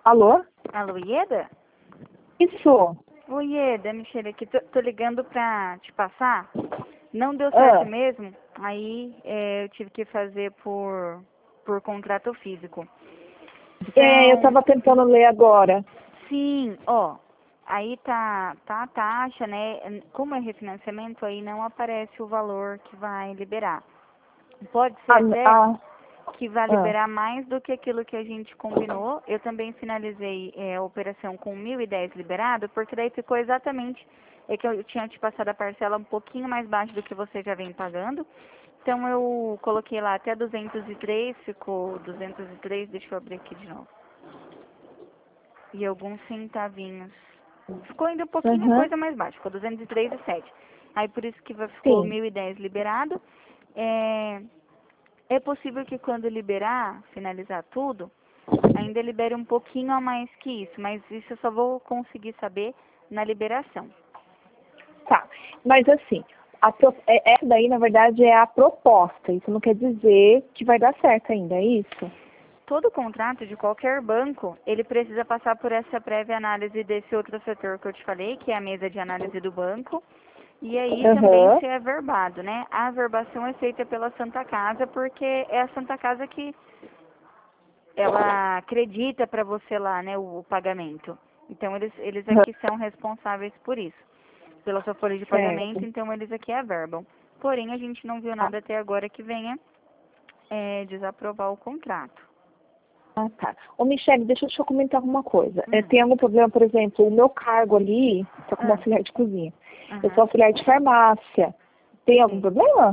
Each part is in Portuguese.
Alô? Alô, Ieda? Isso. Oi, Ieda, Michele aqui. Tô ligando pra te passar. Não deu certo mesmo, aí eu tive que fazer por contrato físico. Eu Então, tava tentando ler agora. sim, ó, aí tá a taxa, né? Como é refinanciamento, aí não aparece o valor que vai liberar. Pode ser Ah, até ah, que vai ah. liberar mais do que aquilo que a gente combinou. Eu também finalizei a operação com 1.010 liberado, porque daí ficou exatamente, que eu tinha te passado a parcela um pouquinho mais baixa do que você já vem pagando. Então eu coloquei lá até 203, ficou 203, deixa eu abrir aqui de novo. E alguns centavinhos. Ficou ainda um pouquinho a Uhum. coisa mais baixa, ficou 203,7. Aí por isso que ficou Sim. 1.010 liberado. É possível que quando liberar, finalizar tudo, ainda libere um pouquinho a mais que isso, mas isso eu só vou conseguir saber na liberação. Tá. Mas assim, essa daí, na verdade, é a proposta. Isso não quer dizer que vai dar certo ainda, é isso? Todo contrato de qualquer banco, ele precisa passar por essa prévia análise desse outro setor que eu te falei, que é a mesa de análise do banco, e aí também Aham. ser averbado, né? A averbação é feita pela Santa Casa, porque é a Santa Casa que ela acredita para você lá, né, o pagamento. Então, eles Aham. aqui são responsáveis por isso, pela sua folha de pagamento, Certo. então eles aqui averbam. Porém, a gente não viu Tá. nada até agora que venha desaprovar o contrato. Ah, tá. Ô, Michele, deixa eu te comentar alguma coisa. Hum. Tem algum problema, por exemplo, o meu cargo ali, tô como Ah, auxiliar de cozinha. Eu sou aham, auxiliar de farmácia. Tem algum sim. problema?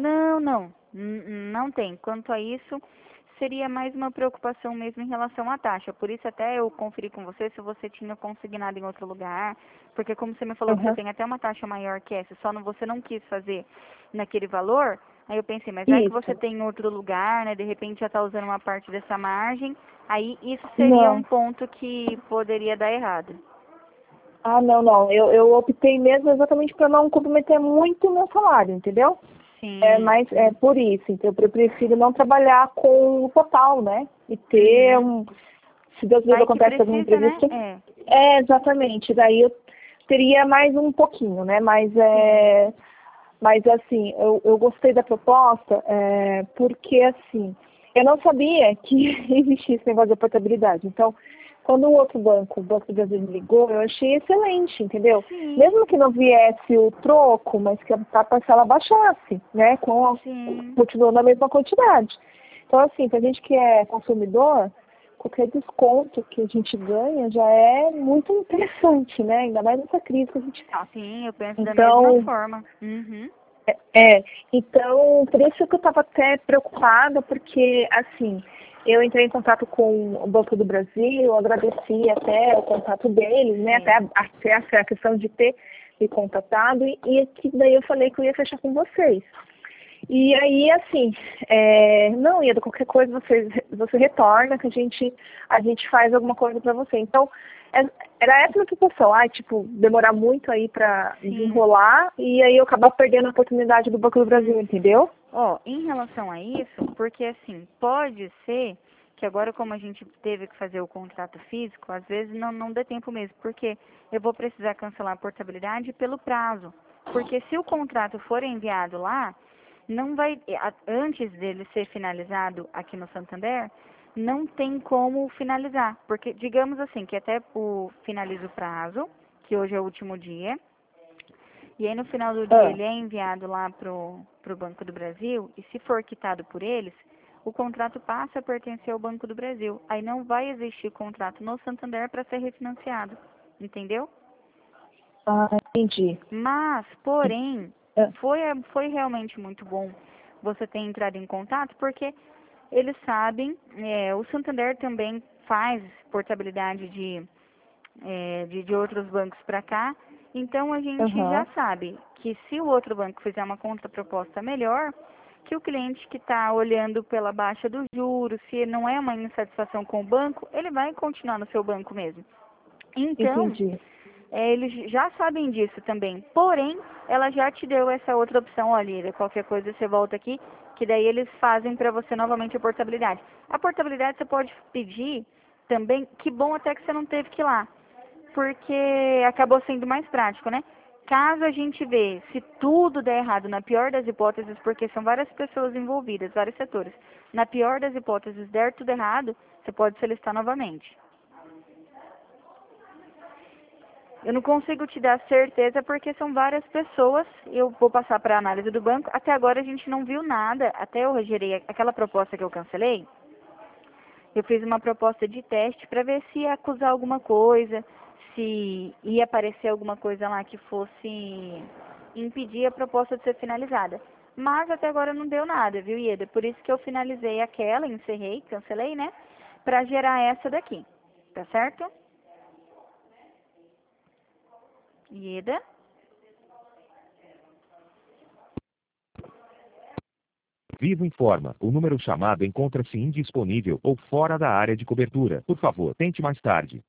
Não tem. Quanto a isso, seria mais uma preocupação mesmo em relação à taxa. Por isso até eu conferi com você se você tinha consignado em outro lugar, porque como você me falou que você Aham. tem até uma taxa maior que essa, só não, você não quis fazer naquele valor, aí eu pensei, mas vai que você Isso. tem em outro lugar, né? De repente já está usando uma parte dessa margem, aí isso seria um Não. ponto que poderia dar errado. Ah, não, não. Eu optei mesmo exatamente para não comprometer muito o meu salário, entendeu? Sim. Mas é por isso. Então, eu prefiro não trabalhar com o total, né? E ter Uhum. um. Se Deus livre Vai que acontece algum precisa, né? imprevisto. É, exatamente. Daí eu teria mais um pouquinho, né? Sim. Mas assim, eu gostei da proposta porque, assim, eu não sabia que existia esse negócio de portabilidade. Então, quando o outro banco, o Banco do Brasil, me ligou, eu achei excelente, entendeu? Sim. Mesmo que não viesse o troco, mas que a parcela baixasse, né? Sim. Continuando a mesma quantidade. Então, assim, para a gente que é consumidor, qualquer desconto que a gente ganha já é muito interessante, né? Ainda mais nessa crise que a gente está. Sim, eu penso da mesma Então, forma. Uhum. então, por isso que eu estava até preocupada, porque, assim, eu entrei em contato com o Banco do Brasil, agradeci até o contato deles, né, Sim. até a questão de ter me contatado, e que daí eu falei que eu ia fechar com vocês. E aí, assim, não, Ieda, qualquer coisa você retorna que a gente faz alguma coisa para você. Então, era essa a preocupação, tipo, demorar muito aí para Sim. desenrolar e aí eu acabar perdendo a oportunidade do Banco do Brasil, entendeu? Ó, em relação a isso, porque assim, pode ser que agora como a gente teve que fazer o contrato físico, às vezes não dê tempo mesmo, porque eu vou precisar cancelar a portabilidade pelo prazo. Porque se o contrato for enviado lá, não vai, antes dele ser finalizado aqui no Santander, não tem como finalizar. Porque, digamos assim, que até finaliza o prazo, que hoje é o último dia, e aí no final do dia Ah, ele é enviado lá pro Banco do Brasil, e se for quitado por eles, o contrato passa a pertencer ao Banco do Brasil. Aí não vai existir contrato no Santander para ser refinanciado. Entendeu? entendi. Mas, porém, Ah, foi realmente muito bom você ter entrado em contato, porque eles sabem, o Santander também faz portabilidade de outros bancos para cá, então a gente já Aham, sabe que se o outro banco fizer uma contraproposta melhor, que o cliente que está olhando pela baixa dos juros, se não é uma insatisfação com o banco, ele vai continuar no seu banco mesmo. Então, entendi. eles já sabem disso também. Porém, ela já te deu essa outra opção, olha, qualquer coisa você volta aqui, que daí eles fazem para você novamente a portabilidade. A portabilidade você pode pedir também, que bom até que você não teve que ir lá, porque acabou sendo mais prático, né? Caso a gente vê, se tudo der errado, na pior das hipóteses, porque são várias pessoas envolvidas, vários setores, na pior das hipóteses der tudo errado, você pode solicitar novamente. Eu não consigo te dar certeza porque são várias pessoas, eu vou passar para a análise do banco, até agora a gente não viu nada, até eu gerei aquela proposta que eu cancelei, eu fiz uma proposta de teste para ver se ia acusar alguma coisa, se ia aparecer alguma coisa lá que fosse impedir a proposta de ser finalizada. Mas até agora não deu nada, viu, Ieda? Por isso que eu finalizei aquela, encerrei, cancelei, né? Para gerar essa daqui, tá certo? Ieda? Vivo informa, o número chamado encontra-se indisponível ou fora da área de cobertura. Por favor, tente mais tarde.